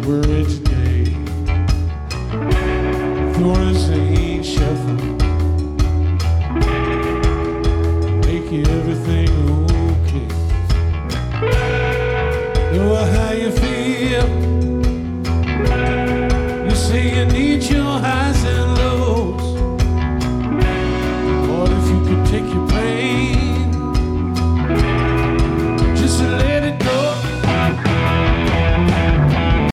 we're in today. Florence ain't shuffling, make everything